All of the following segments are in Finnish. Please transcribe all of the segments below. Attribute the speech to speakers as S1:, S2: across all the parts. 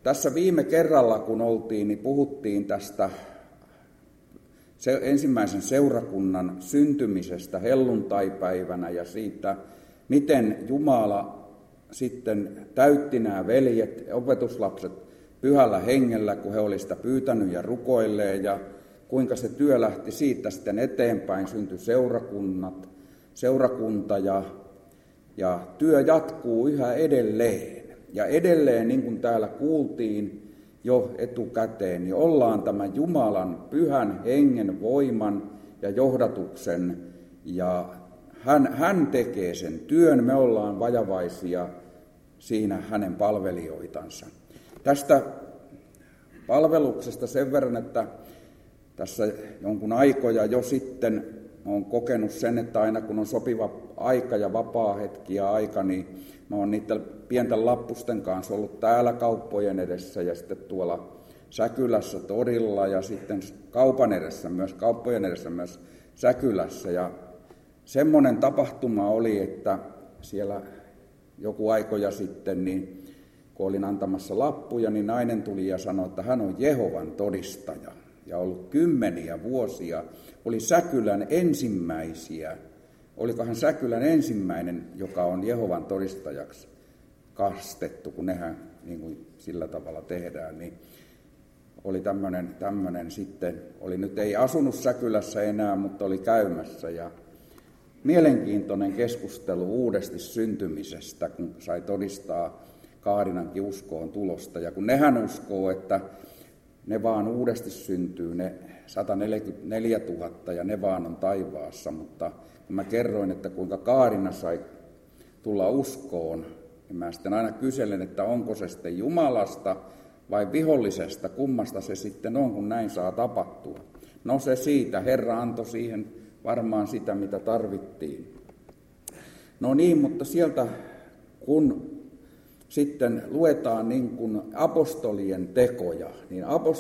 S1: Tässä viime kerralla, kun oltiin, niin puhuttiin tästä ensimmäisen seurakunnan syntymisestä helluntaipäivänä ja siitä, miten Jumala sitten täytti nämä veljet, opetuslapset pyhällä hengellä, kun he olivat sitä pyytänyt ja rukoilleen, ja kuinka se työ lähti siitä sitten eteenpäin, syntyi seurakunta ja työ jatkuu yhä edelleen. Ja edelleen, niin kuin täällä kuultiin jo etukäteen, niin ollaan tämän Jumalan pyhän hengen voiman ja johdatuksen, ja hän tekee sen työn, me ollaan vajavaisia siinä hänen palvelijoitansa. Tästä palveluksesta sen verran, että tässä jonkun aikoja jo sitten olen kokenut sen, että aina kun on sopiva aika ja vapaa hetki ja aika, niin mä oon niiden pienten lappusten kanssa ollut täällä kauppojen edessä ja sitten tuolla Säkylässä torilla ja sitten kauppojen edessä myös Säkylässä. Ja semmoinen tapahtuma oli, että siellä joku aikoja sitten, niin kun olin antamassa lappuja, niin nainen tuli ja sanoi, että hän on Jehovan todistaja. Ja ollut 10 vuosia, oli Säkylän ensimmäisiä. Olikohan Säkylän ensimmäinen, joka on Jehovan todistajaksi kastettu, kun nehän niin kuin sillä tavalla tehdään, niin oli tämmöinen sitten, nyt ei asunut Säkylässä enää, mutta oli käymässä, ja mielenkiintoinen keskustelu uudesti syntymisestä, kun sai todistaa Kaarinankin uskoon tulosta, ja kun nehän uskoo, että ne vaan uudesti syntyy, ne 144 000, ja ne vaan on taivaassa, mutta kun mä kerroin, että kuinka Kaarina sai tulla uskoon, niin mä sitten aina kyselen, että onko se sitten Jumalasta vai vihollisesta, kummasta se sitten on, kun näin saa tapahtua. No se siitä, Herra antoi siihen varmaan sitä, mitä tarvittiin. No niin, mutta sieltä kun sitten luetaan niin kuin apostolien tekoja, niin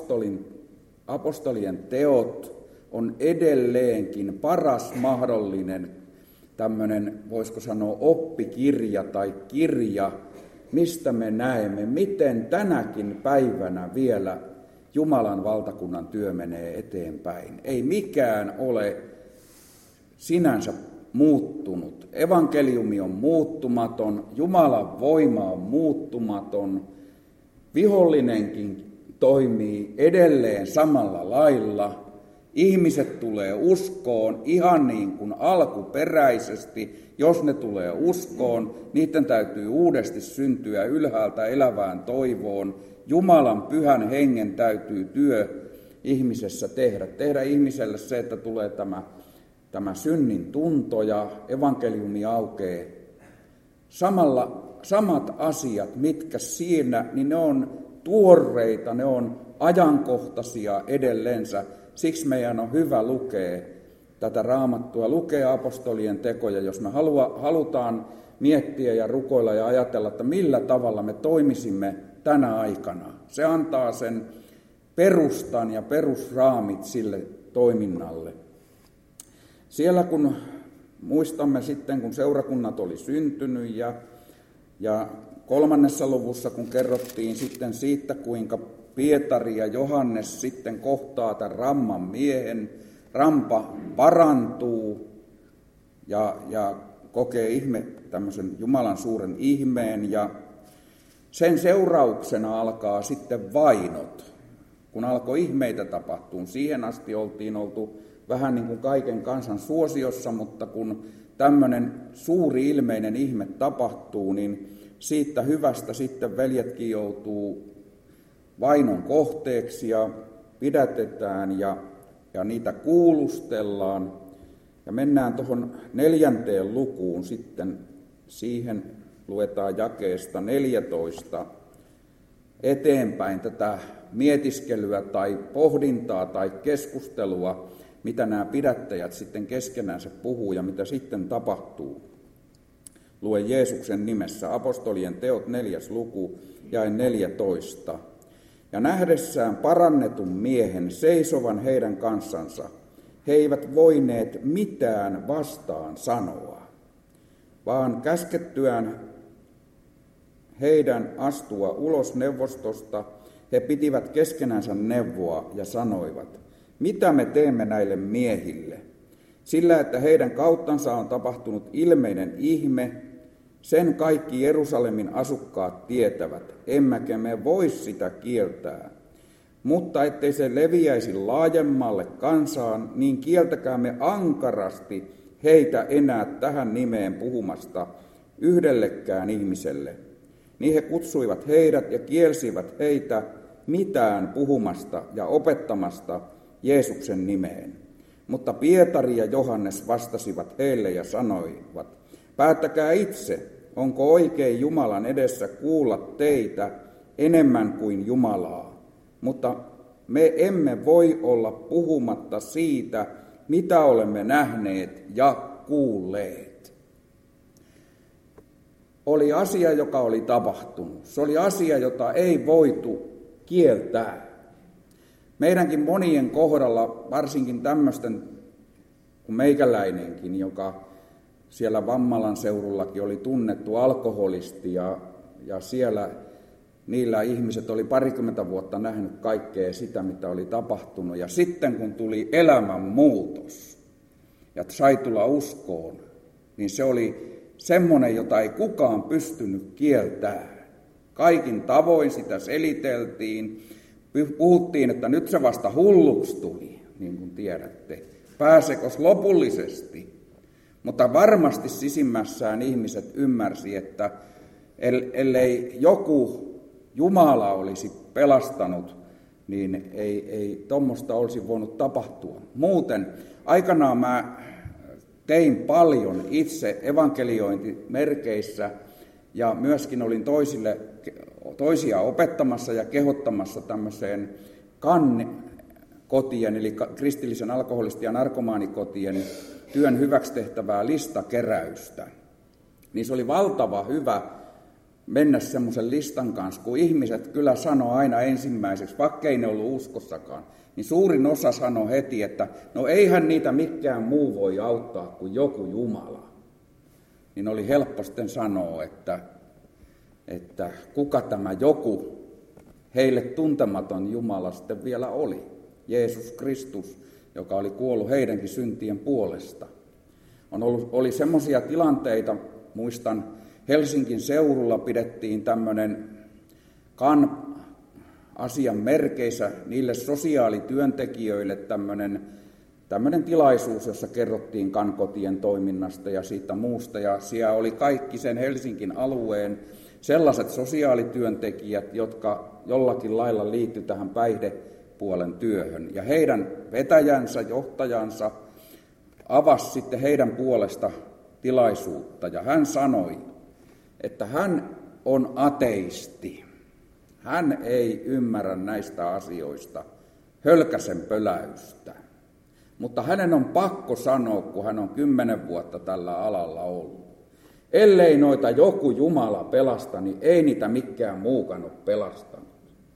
S1: apostolien teot on edelleenkin paras mahdollinen tämmöinen, voisiko sanoa, oppikirja tai kirja, mistä me näemme, miten tänäkin päivänä vielä Jumalan valtakunnan työ menee eteenpäin. Ei mikään ole sinänsä muuttunut. Evankeliumi on muuttumaton, Jumalan voima on muuttumaton, vihollinenkin toimii edelleen samalla lailla. Ihmiset tulee uskoon ihan niin kuin alkuperäisesti. Jos ne tulee uskoon, niiden täytyy uudesti syntyä ylhäältä elävään toivoon. Jumalan pyhän hengen täytyy työ ihmisessä tehdä. Tehdä ihmiselle se, että tulee tämä synnin tunto ja evankeliumi aukeaa. Samat asiat, mitkä siinä, niin ne on tuoreita, ne on ajankohtaisia edellensä. Siksi meidän on hyvä lukea tätä Raamattua, lukea apostolien tekoja, jos me halutaan miettiä ja rukoilla ja ajatella, että millä tavalla me toimisimme tänä aikana. Se antaa sen perustan ja perusraamit sille toiminnalle. Siellä kun muistamme sitten, kun seurakunnat oli syntynyt ja 3. luvussa, kun kerrottiin sitten siitä, kuinka Pietari ja Johannes sitten kohtaa tämän ramman miehen, rampa parantuu ja kokee tämmöisen Jumalan suuren ihmeen, ja sen seurauksena alkaa sitten vainot. Kun alkoi ihmeitä tapahtua, siihen asti oltiin oltu vähän niin kuin kaiken kansan suosiossa, mutta kun tämmöinen suuri ilmeinen ihme tapahtuu, niin siitä hyvästä sitten veljetkin joutuu vainon kohteeksi ja pidätetään ja niitä kuulustellaan. Ja mennään tuohon 4. lukuun sitten, siihen luetaan jakeesta 14 eteenpäin tätä mietiskelyä tai pohdintaa tai keskustelua, mitä nämä pidättäjät sitten keskenänsä puhuu ja mitä sitten tapahtuu. Luen Jeesuksen nimessä, apostolien teot 4. luku, jae 14. Ja nähdessään parannetun miehen seisovan heidän kanssansa, he eivät voineet mitään vastaan sanoa, vaan käskettyään heidän astua ulos neuvostosta, he pitivät keskenänsä neuvoa ja sanoivat, mitä me teemme näille miehille? Sillä, että heidän kauttansa on tapahtunut ilmeinen ihme, sen kaikki Jerusalemin asukkaat tietävät, emmekä me voi sitä kieltää. Mutta ettei se leviäisi laajemmalle kansaan, niin kieltäkäämme ankarasti heitä enää tähän nimeen puhumasta yhdellekään ihmiselle. Niin he kutsuivat heidät ja kielsivät heitä mitään puhumasta ja opettamasta Jeesuksen nimeen. Mutta Pietari ja Johannes vastasivat heille ja sanoivat, päättäkää itse, onko oikein Jumalan edessä kuulla teitä enemmän kuin Jumalaa. Mutta me emme voi olla puhumatta siitä, mitä olemme nähneet ja kuulleet. Oli asia, joka oli tapahtunut. Se oli asia, jota ei voitu kieltää. Meidänkin monien kohdalla, varsinkin tämmöisten kuin meikäläinenkin, joka siellä Vammalan seudullakin oli tunnettu alkoholisti ja siellä niillä ihmiset oli 20 vuotta nähnyt kaikkea sitä, mitä oli tapahtunut. Ja sitten kun tuli elämänmuutos ja sai tulla uskoon, niin se oli semmoinen, jota ei kukaan pystynyt kieltämään. Kaikin tavoin sitä seliteltiin. Puhuttiin, että nyt se vasta hulluksi tuli, niin kuin tiedätte. Pääsekos lopullisesti? Mutta varmasti sisimmässään ihmiset ymmärsi, että ellei joku Jumala olisi pelastanut, niin ei tuommoista olisi voinut tapahtua. Muuten aikanaan mä tein paljon itse evankeliointimerkeissä ja myöskin olin toisia opettamassa ja kehottamassa tämmöiseen kotien, eli kristillisen alkoholisti- ja narkomaanikotien työn hyväksi tehtävää listakeräystä. Niin se oli valtava hyvä mennä semmoisen listan kanssa, kun ihmiset kyllä sanoo aina ensimmäiseksi, vaikka ei ne ollut uskossakaan, niin suurin osa sanoi heti, että no eihän niitä mikään muu voi auttaa kuin joku Jumala. Niin oli helppo sitten sanoa, että kuka tämä joku heille tuntematon Jumala sitten vielä oli. Jeesus Kristus, joka oli kuollut heidänkin syntien puolesta. Oli semmoisia tilanteita, muistan Helsingin seudulla pidettiin tämmöinen asian merkeissä niille sosiaalityöntekijöille tämmöinen tilaisuus, jossa kerrottiin kotien toiminnasta ja siitä muusta. Ja siellä oli kaikki sen Helsingin alueen sellaiset sosiaalityöntekijät, jotka jollakin lailla liittyi tähän päihdepuolen työhön. Ja heidän vetäjänsä, johtajansa avasi sitten heidän puolesta tilaisuutta. Ja hän sanoi, että hän on ateisti. Hän ei ymmärrä näistä asioista hölkäsen pöläystä. Mutta hänen on pakko sanoa, kun hän on 10 vuotta tällä alalla ollut. Ellei noita joku Jumala pelasta, niin ei niitä mikään muukaan ole pelastanut.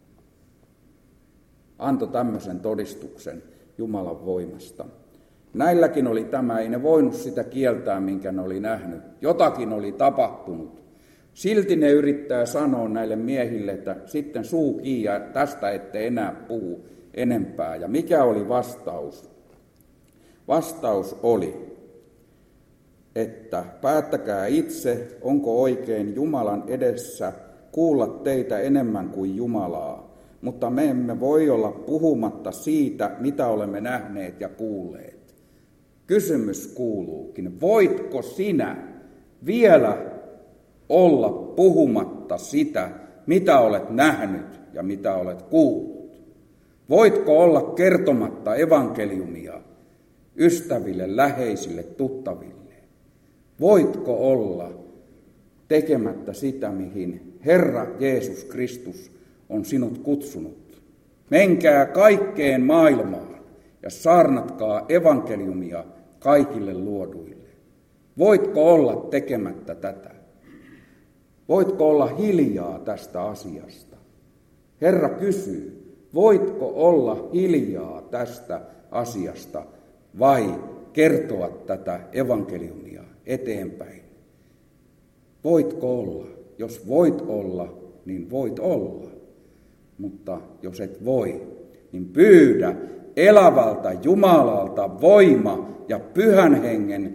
S1: Antoi tämmöisen todistuksen Jumalan voimasta. Näilläkin oli tämä, ei ne voinut sitä kieltää, minkä ne oli nähnyt. Jotakin oli tapahtunut. Silti ne yrittää sanoa näille miehille, että sitten suu kiinni ja tästä ette enää puhu enempää. Ja mikä oli vastaus? Vastaus oli, että päättäkää itse, onko oikein Jumalan edessä kuulla teitä enemmän kuin Jumalaa. Mutta me emme voi olla puhumatta siitä, mitä olemme nähneet ja kuulleet. Kysymys kuuluukin, voitko sinä vielä olla puhumatta sitä, mitä olet nähnyt ja mitä olet kuullut? Voitko olla kertomatta evankeliumia ystäville, läheisille, tuttaville? Voitko olla tekemättä sitä, mihin Herra Jeesus Kristus on sinut kutsunut? Menkää kaikkeen maailmaan ja saarnatkaa evankeliumia kaikille luoduille. Voitko olla tekemättä tätä? Voitko olla hiljaa tästä asiasta? Herra kysyy, voitko olla hiljaa tästä asiasta vai kertoa tätä evankeliumia eteenpäin? Voitko olla? jos voit olla, niin voit olla. Mutta jos et voi, niin pyydä elävältä Jumalalta voima ja Pyhän Hengen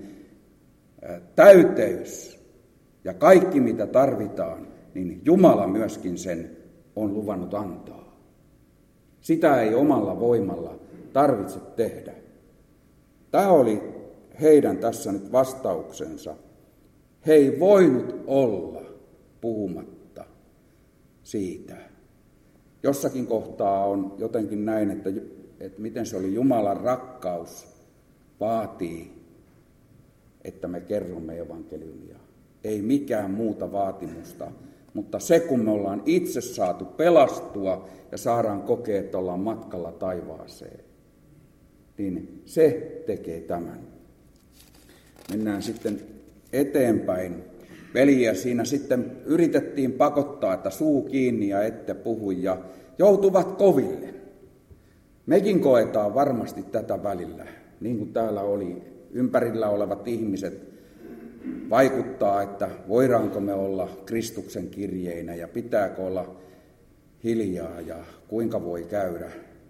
S1: täyteys ja kaikki mitä tarvitaan, niin Jumala myöskin sen on luvannut antaa. Sitä ei omalla voimalla tarvitse tehdä. Tämä oli heidän tässä nyt vastauksensa. He ei voinut olla puhumatta siitä. Jossakin kohtaa on jotenkin näin, että miten se oli Jumalan rakkaus vaatii, että me kerromme evankeliumia. Ei mikään muuta vaatimusta, mutta se kun me ollaan itse saatu pelastua ja saadaan kokea, että ollaan matkalla taivaaseen, niin se tekee tämän. Mennään sitten eteenpäin. Veljiä siinä sitten yritettiin pakottaa, että suu kiinni ja ette puhu, ja joutuvat koville. Mekin koetaan varmasti tätä välillä, niin kuin täällä oli ympärillä olevat ihmiset vaikuttaa, että voidaanko me olla Kristuksen kirjeinä ja pitääkö olla hiljaa ja kuinka voi käydä.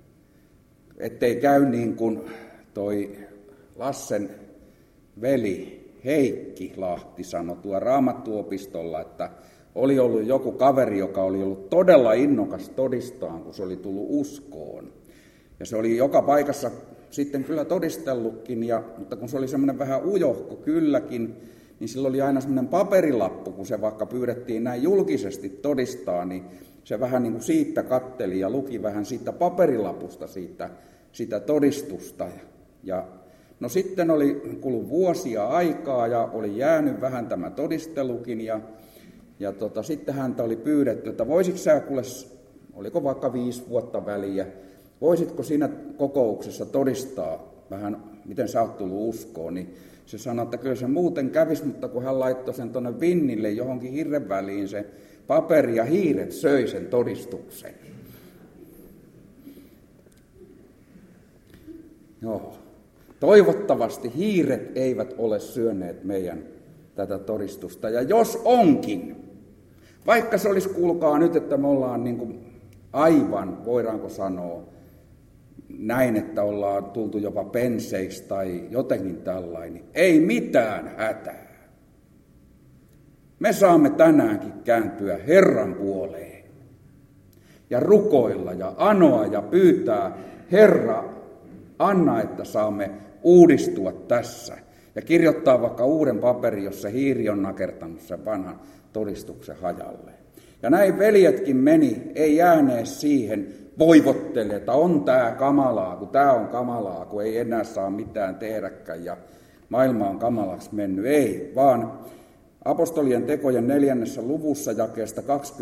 S1: Ettei käy niin kuin toi Lassen veli Heikki Lahti sanoi tuo Raamattuopistolla, että oli ollut joku kaveri, joka oli ollut todella innokas todistaan, kun se oli tullut uskoon. Ja se oli joka paikassa sitten kyllä todistellutkin, mutta kun se oli semmoinen vähän ujohko kylläkin, niin sillä oli aina semmoinen paperilappu, kun se vaikka pyydettiin näin julkisesti todistaa, niin se vähän niin kuin siitä katteli ja luki vähän siitä paperilapusta sitä todistusta. Ja no sitten oli kulunut vuosia aikaa ja oli jäänyt vähän tämä todistelukin ja sitten häntä oli pyydetty, että voisitko sä kuule, oliko vaikka 5 vuotta väliä, voisitko siinä kokouksessa todistaa vähän, miten sä oot tullut uskoon, niin se sanoi, että kyllä se muuten kävisi, mutta kun hän laittoi sen tuonne vinnille johonkin hirren väliin se paperi ja hiiret söi sen todistuksen. Joo. Toivottavasti hiiret eivät ole syöneet meidän tätä todistusta. Ja jos onkin, vaikka se olisi, kuulkaa nyt, että me ollaan niin kuin aivan, voidaanko sanoa, näin, että ollaan tultu jopa penseiksi tai jotenkin tällainen, ei mitään hätää. Me saamme tänäänkin kääntyä Herran puoleen ja rukoilla ja anoa ja pyytää, Herra, anna, että saamme uudistua tässä. Ja kirjoittaa vaikka uuden paperin, jossa hiiri on nakertanut sen vanhan todistuksen hajalle. Ja näin veljetkin meni, ei jääneet siihen voivottele, että on tämä kamalaa, kun tämä on kamalaa, kun ei enää saa mitään tehdäkään ja maailma on kamalaksi mennyt. Ei, vaan apostolien tekojen 4. luvussa jakeesta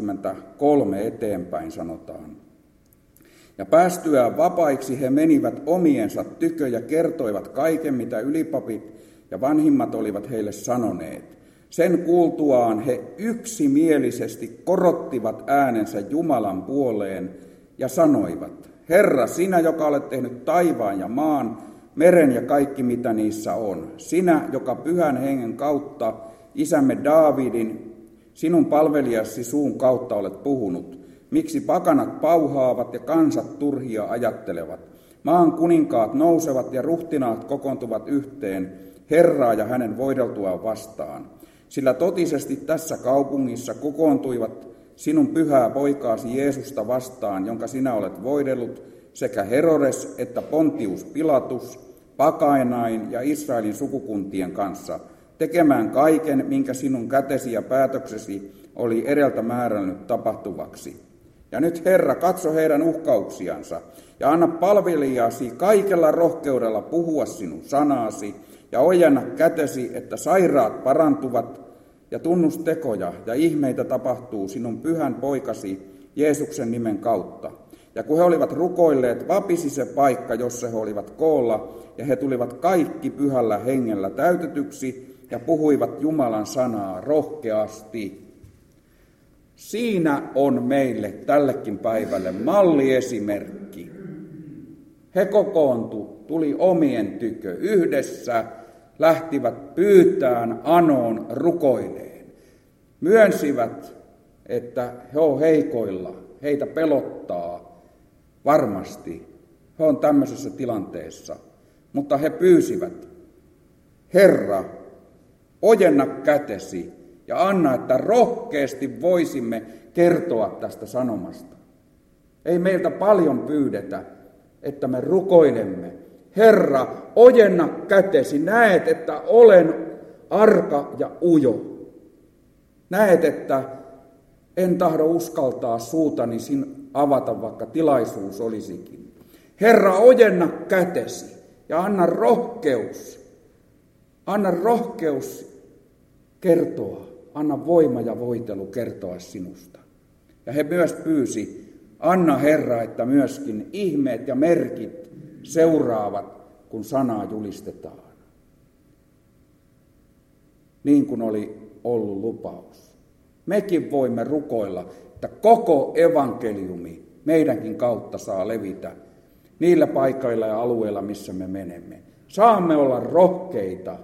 S1: 23 eteenpäin sanotaan. Ja päästyään vapaiksi he menivät omiensa tykö ja kertoivat kaiken, mitä ylipapit ja vanhimmat olivat heille sanoneet. Sen kuultuaan he yksimielisesti korottivat äänensä Jumalan puoleen ja sanoivat, Herra, sinä, joka olet tehnyt taivaan ja maan, meren ja kaikki, mitä niissä on, sinä, joka Pyhän Hengen kautta isämme Daavidin, sinun palvelijasi suun kautta olet puhunut, miksi pakanat pauhaavat ja kansat turhia ajattelevat. Maan kuninkaat nousevat ja ruhtinaat kokoontuvat yhteen Herraa ja hänen voideltuaan vastaan. Sillä totisesti tässä kaupungissa kokoontuivat sinun pyhää poikaasi Jeesusta vastaan, jonka sinä olet voidellut, sekä Herodes että Pontius Pilatus, Pakainain ja Israelin sukukuntien kanssa, tekemään kaiken, minkä sinun kätesi ja päätöksesi oli edeltä määrännyt tapahtuvaksi. Ja nyt, Herra, katso heidän uhkauksiansa ja anna palvelijasi kaikella rohkeudella puhua sinun sanaasi ja ojenna kätesi, että sairaat parantuvat ja tunnustekoja ja ihmeitä tapahtuu sinun pyhän poikasi Jeesuksen nimen kautta. Ja kun he olivat rukoilleet, vapisi se paikka, jossa he olivat koolla, ja he tulivat kaikki pyhällä hengellä täytetyksi ja puhuivat Jumalan sanaa rohkeasti. Siinä on meille tällekin päivälle malliesimerkki. He tuli omien tykö yhdessä, lähtivät pyytään anoon rukoileen. Myönsivät että he on heikoilla, heitä pelottaa varmasti. He on tämmöisessä tilanteessa, mutta he pyysivät, Herra, ojenna kätesi ja anna, että rohkeasti voisimme kertoa tästä sanomasta. Ei meiltä paljon pyydetä, että me rukoilemme. Herra, ojenna kätesi, näet, että olen arka ja ujo. Näet, että en tahdo uskaltaa suutani avata, vaikka tilaisuus olisikin. Herra, ojenna kätesi ja anna rohkeus. Anna rohkeus kertoa. Anna voima ja voitelu kertoa sinusta. Ja he myös pyysi, anna Herra, että myöskin ihmeet ja merkit seuraavat, kun sanaa julistetaan. Niin kuin oli ollut lupaus. Mekin voimme rukoilla, että koko evankeliumi meidänkin kautta saa levitä niillä paikoilla ja alueilla, missä me menemme. Saamme olla rohkeita.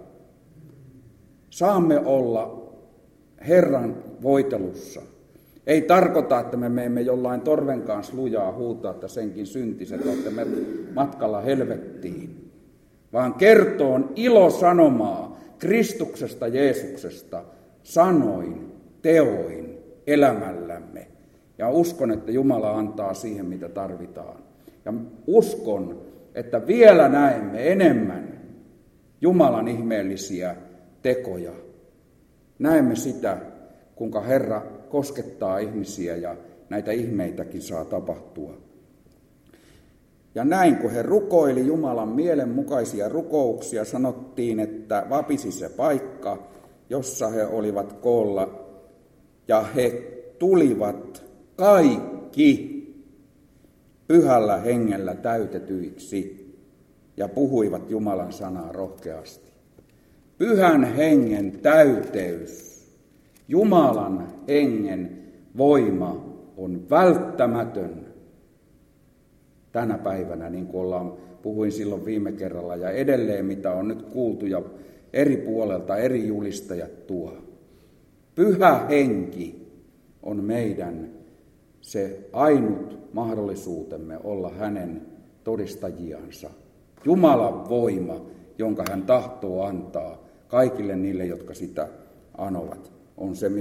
S1: Saamme olla Herran voitelussa. Ei tarkoita, että me menemme jollain torven kanssa lujaa huutaa, että senkin syntiset olette me matkalla helvettiin. Vaan kertoon ilosanomaa Kristuksesta Jeesuksesta sanoin, teoin, elämällämme. Ja uskon, että Jumala antaa siihen, mitä tarvitaan. Ja uskon, että vielä näemme enemmän Jumalan ihmeellisiä tekoja. Näemme sitä, kuinka Herra koskettaa ihmisiä ja näitä ihmeitäkin saa tapahtua. Ja näin, kun he rukoili Jumalan mielenmukaisia rukouksia, sanottiin, että vapisi se paikka, jossa he olivat koolla, ja he tulivat kaikki pyhällä hengellä täytetyiksi ja puhuivat Jumalan sanaa rohkeasti. Pyhän hengen täyteys, Jumalan hengen voima on välttämätön tänä päivänä, niin kuin puhuin silloin viime kerralla, ja edelleen mitä on nyt kuultu ja eri puolelta eri julistajat tuo. Pyhä henki on meidän se ainut mahdollisuutemme olla hänen todistajiansa. Jumalan voima, jonka hän tahtoo antaa kaikille niille, jotka sitä anovat, on se,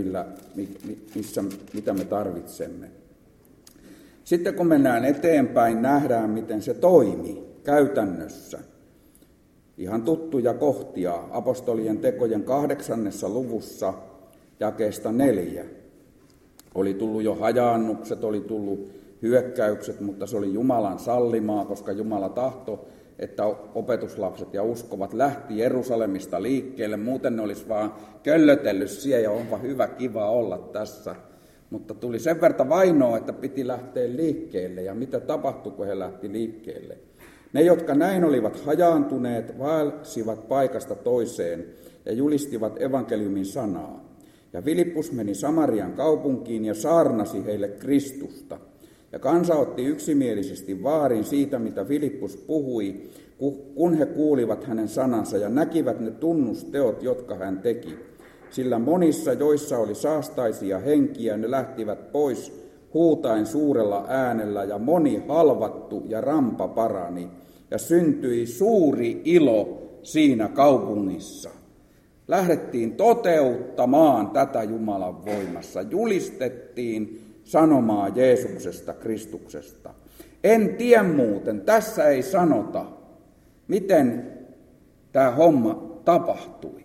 S1: mitä me tarvitsemme. Sitten kun mennään eteenpäin, nähdään, miten se toimi käytännössä. Ihan tuttuja kohtia apostolien tekojen 8. luvussa jakeesta 4. Oli tullut jo hajaannukset, oli tullut hyökkäykset, mutta se oli Jumalan sallimaa, koska Jumala tahtoi, että opetuslapset ja uskovat lähti Jerusalemista liikkeelle. Muuten ne olisi vaan köllötellyt siellä ja onpa hyvä, kiva olla tässä. Mutta tuli sen verran vainoa, että piti lähteä liikkeelle. Ja mitä tapahtui, kun he lähti liikkeelle? Ne, jotka näin olivat hajaantuneet, vaelsivat paikasta toiseen ja julistivat evankeliumin sanaa. Ja Filippus meni Samarian kaupunkiin ja saarnasi heille Kristusta. Ja kansa otti yksimielisesti vaarin siitä, mitä Filippus puhui, kun he kuulivat hänen sanansa ja näkivät ne tunnusteot, jotka hän teki. Sillä monissa, joissa oli saastaisia henkiä, ne lähtivät pois huutaen suurella äänellä, ja moni halvattu ja rampa parani, ja syntyi suuri ilo siinä kaupungissa. Lähdettiin toteuttamaan tätä Jumalan voimassa, julistettiin sanomaa Jeesuksesta, Kristuksesta. En tiedä muuten, tässä ei sanota, miten tämä homma tapahtui.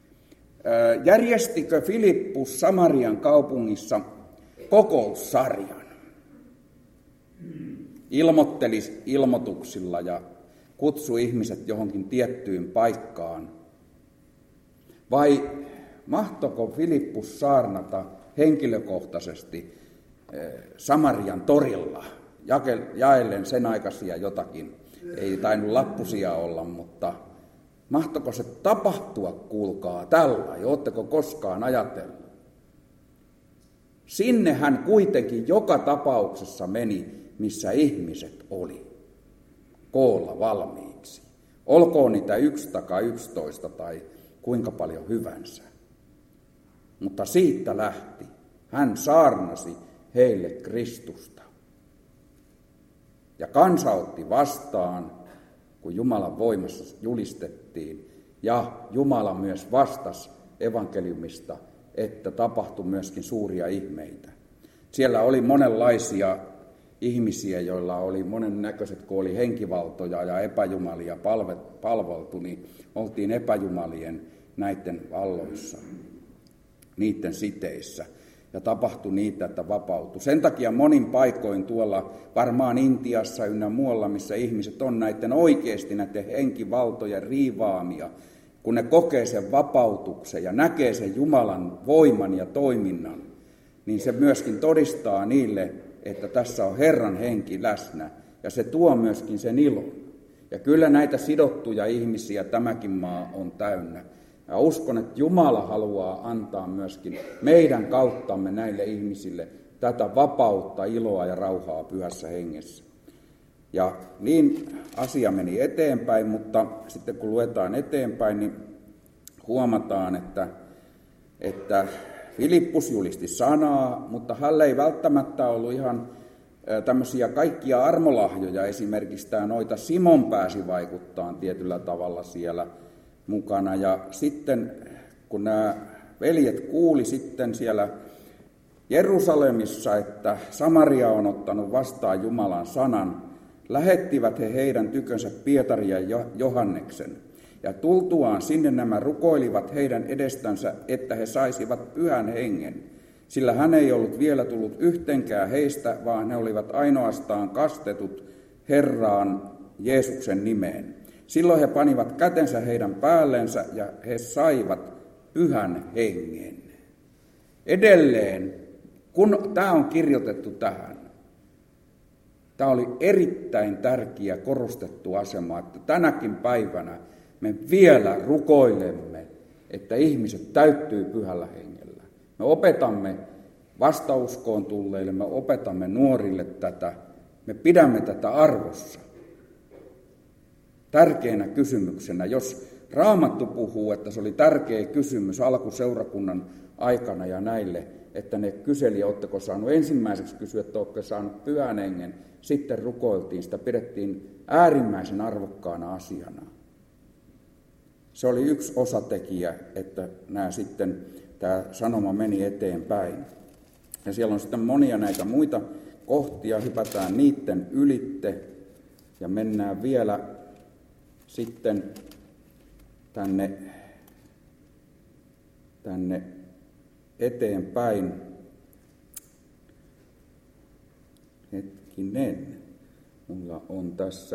S1: Järjestikö Filippus Samarian kaupungissa kokoussarjan? Ilmoitteli ilmoituksilla ja kutsui ihmiset johonkin tiettyyn paikkaan. Vai mahtoiko Filippus saarnata henkilökohtaisesti Samarian torilla, jaellen sen aikaisia jotakin? Ei tainnut lappusia olla, mutta mahtoiko se tapahtua, kuulkaa, tällä? Oletteko koskaan ajatellut? Sinne hän kuitenkin joka tapauksessa meni, missä ihmiset oli koolla valmiiksi. Olkoon niitä 1 tai 11 tai kuinka paljon hyvänsä. Mutta siitä lähti. Hän saarnasi heille Kristusta. Ja kansa otti vastaan, kun Jumalan voimassa julistettiin. Ja Jumala myös vastasi evankeliumista, että tapahtui myöskin suuria ihmeitä. Siellä oli monenlaisia ihmisiä, joilla oli monennäköiset, kun oli henkivaltoja ja epäjumalia palveltu, niin oltiin epäjumalien näiden valloissa, niiden siteissä. Ja tapahtui niitä, että vapautui. Sen takia monin paikoin tuolla, varmaan Intiassa ynnä muualla, missä ihmiset on näiden oikeasti näiden henkivaltojen riivaamia, kun ne kokee sen vapautuksen ja näkee sen Jumalan voiman ja toiminnan, niin se myöskin todistaa niille, että tässä on Herran henki läsnä, ja se tuo myöskin sen ilon. Ja kyllä näitä sidottuja ihmisiä tämäkin maa on täynnä. Ja uskon, että Jumala haluaa antaa myöskin meidän kauttamme näille ihmisille tätä vapautta, iloa ja rauhaa pyhässä hengessä. Ja niin asia meni eteenpäin, mutta sitten kun luetaan eteenpäin, niin huomataan, että Filippus julisti sanaa, mutta hänellä ei välttämättä ollut ihan tämmöisiä kaikkia armolahjoja, esimerkiksi noita Simon pääsi vaikuttaa tietyllä tavalla siellä mukana. Ja sitten kun nämä veljet kuuli sitten siellä Jerusalemissa, että Samaria on ottanut vastaan Jumalan sanan, lähettivät he heidän tykönsä Pietarin ja Johanneksen. Ja tultuaan sinne nämä rukoilivat heidän edestänsä, että he saisivat pyhän hengen. Sillä hän ei ollut vielä tullut yhtenkään heistä, vaan he olivat ainoastaan kastetut Herraan Jeesuksen nimeen. Silloin he panivat kätensä heidän päällensä ja he saivat pyhän hengen. Edelleen, kun tämä on kirjoitettu tähän, tämä oli erittäin tärkeä korostettu asema, että tänäkin päivänä me vielä rukoilemme, että ihmiset täyttyy pyhällä hengellä. Me opetamme vastauskoon tulleille, me opetamme nuorille tätä, me pidämme tätä arvossa. Tärkeänä kysymyksenä, jos Raamattu puhuu, että se oli tärkeä kysymys alkuseurakunnan aikana ja näille, että ne kyseli, oletteko saanut ensimmäiseksi kysyä, että oletteko saanut pyhän hengen, sitten rukoiltiin, sitä pidettiin äärimmäisen arvokkaana asiana. Se oli yksi osatekijä, että tämä sanoma meni eteenpäin. Ja siellä on sitten monia näitä muita kohtia, hypätään niiden ylitte ja mennään vielä sitten tänne eteenpäin. Hetkinen, mulla on tässä,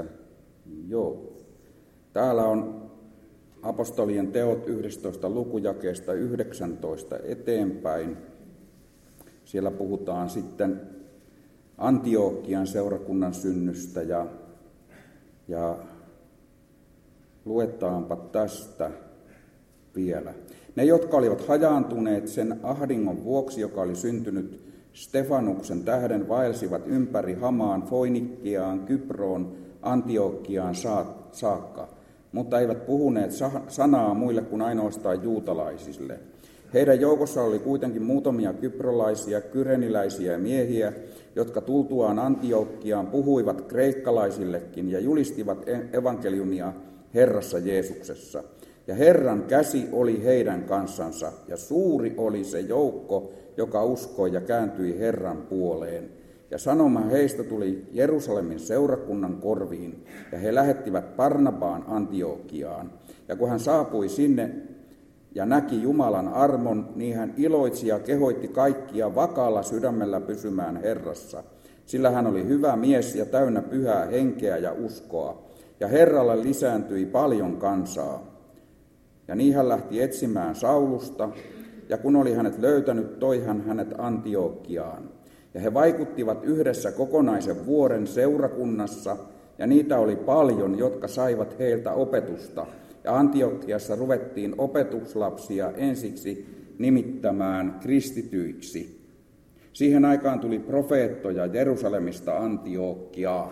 S1: täällä on apostolien teot 11. lukujakeesta 19 eteenpäin. Siellä puhutaan sitten Antiokian seurakunnan synnystä ja luetaanpa tästä vielä. Ne, jotka olivat hajaantuneet sen ahdingon vuoksi, joka oli syntynyt Stefanuksen tähden, vaelsivat ympäri Hamaan, Foinikkiaan, Kyproon, Antiokiaan saakka, mutta eivät puhuneet sanaa muille kuin ainoastaan juutalaisille. Heidän joukossa oli kuitenkin muutamia kyprolaisia, kyreniläisiä miehiä, jotka tultuaan Antiokiaan puhuivat kreikkalaisillekin ja julistivat evankeliumia Herrassa Jeesuksessa. Ja Herran käsi oli heidän kanssansa, ja suuri oli se joukko, joka uskoi ja kääntyi Herran puoleen. Ja sanoma heistä tuli Jerusalemin seurakunnan korviin, ja he lähettivät Barnabaan Antiokiaan. Ja kun hän saapui sinne ja näki Jumalan armon, niin hän iloitsi ja kehoitti kaikkia vakaalla sydämellä pysymään Herrassa. Sillä hän oli hyvä mies ja täynnä pyhää henkeä ja uskoa, ja Herralle lisääntyi paljon kansaa. Ja niin hän lähti etsimään Saulusta, ja kun oli hänet löytänyt, toi hän hänet Antiokiaan. Ja he vaikuttivat yhdessä kokonaisen vuoden seurakunnassa, ja niitä oli paljon, jotka saivat heiltä opetusta. Ja Antiokiassa ruvettiin opetuslapsia ensiksi nimittämään kristityiksi. Siihen aikaan tuli profeettoja Jerusalemista Antiokiaan.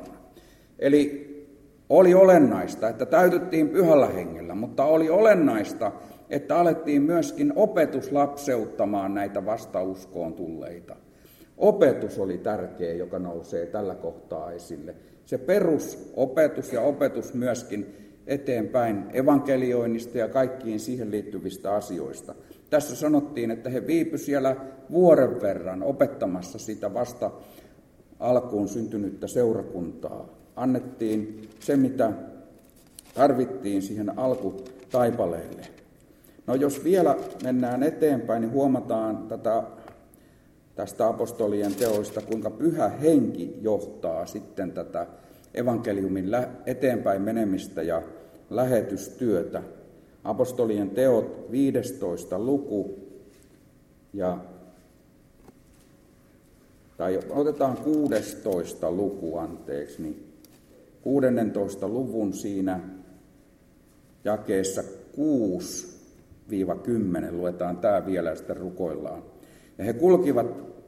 S1: Eli oli olennaista, että täytyttiin pyhällä hengellä, mutta oli olennaista, että alettiin myöskin opetuslapseuttamaan näitä vastauskoon tulleita. Opetus oli tärkeä, joka nousee tällä kohtaa esille. Se perusopetus ja opetus myöskin eteenpäin evankelioinnista ja kaikkiin siihen liittyvistä asioista. Tässä sanottiin, että he viipyivät siellä vuoden verran opettamassa sitä vasta alkuun syntynyttä seurakuntaa. Annettiin se, mitä tarvittiin siihen alkutaipaleelle. No jos vielä mennään eteenpäin, niin huomataan tästä apostolien teoista, kuinka Pyhä Henki johtaa sitten tätä evankeliumin eteenpäin menemistä ja lähetystyötä. Apostolien teot 15. luku, tai otetaan 16. luku, niin 16. luvun siinä jakeessa 6-10, luetaan tämä vielä ja sitten rukoillaan. Ja he kulkivat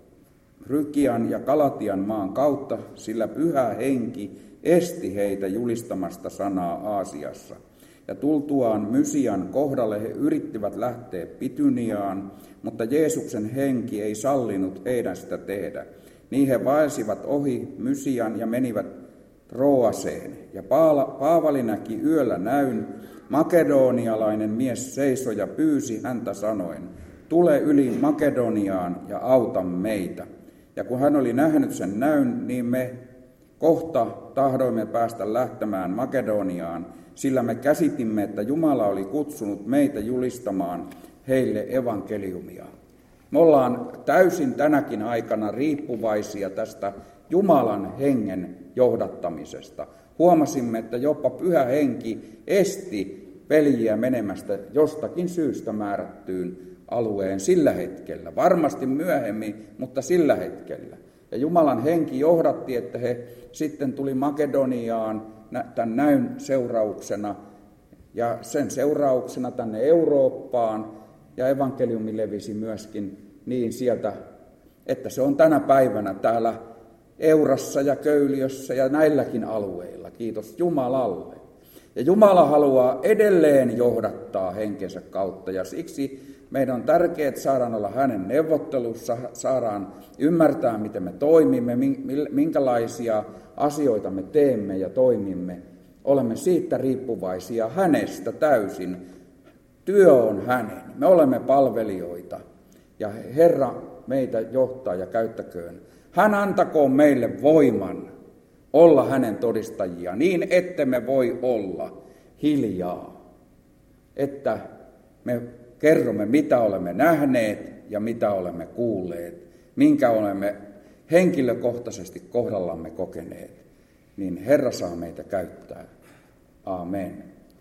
S1: Rykian ja Galatian maan kautta, sillä Pyhä Henki esti heitä julistamasta sanaa Aasiassa. Ja tultuaan Mysian kohdalle he yrittivät lähteä Pityniaan, mutta Jeesuksen henki ei sallinut heidän sitä tehdä. Niin he vaelsivat ohi Mysian ja menivät Troaseen. Ja Paavali näki yöllä näyn. Makedonialainen mies seisoi ja pyysi häntä sanoen, tule yli Makedoniaan ja auta meitä. Ja kun hän oli nähnyt sen näyn, niin me kohta tahdoimme päästä lähtemään Makedoniaan, sillä me käsitimme, että Jumala oli kutsunut meitä julistamaan heille evankeliumia. Me ollaan täysin tänäkin aikana riippuvaisia tästä Jumalan hengen johdattamisesta. Huomasimme, että jopa Pyhä Henki esti veljiä menemästä jostakin syystä määrättyyn alueen sillä hetkellä. Varmasti myöhemmin, mutta sillä hetkellä. Ja Jumalan henki johdatti, että he sitten tuli Makedoniaan tämän näyn seurauksena ja sen seurauksena tänne Eurooppaan. Ja evankeliumi levisi myöskin niin sieltä, että se on tänä päivänä täällä Eurassa ja Köyliössä ja näilläkin alueilla. Kiitos Jumalalle. Ja Jumala haluaa edelleen johdattaa henkensä kautta ja siksi meidän on tärkeää, että saadaan olla hänen neuvottelussa, saadaan ymmärtää, miten me toimimme, minkälaisia asioita me teemme ja toimimme. Olemme siitä riippuvaisia hänestä täysin. Työ on hänen. Me olemme palvelijoita ja Herra meitä johtaa ja käyttäköön. Hän antakoon meille voiman olla hänen todistajia niin, ettemme voi olla hiljaa, että me kerromme, mitä olemme nähneet ja mitä olemme kuulleet, minkä olemme henkilökohtaisesti kohdallamme kokeneet, niin Herra saa meitä käyttää. Aamen.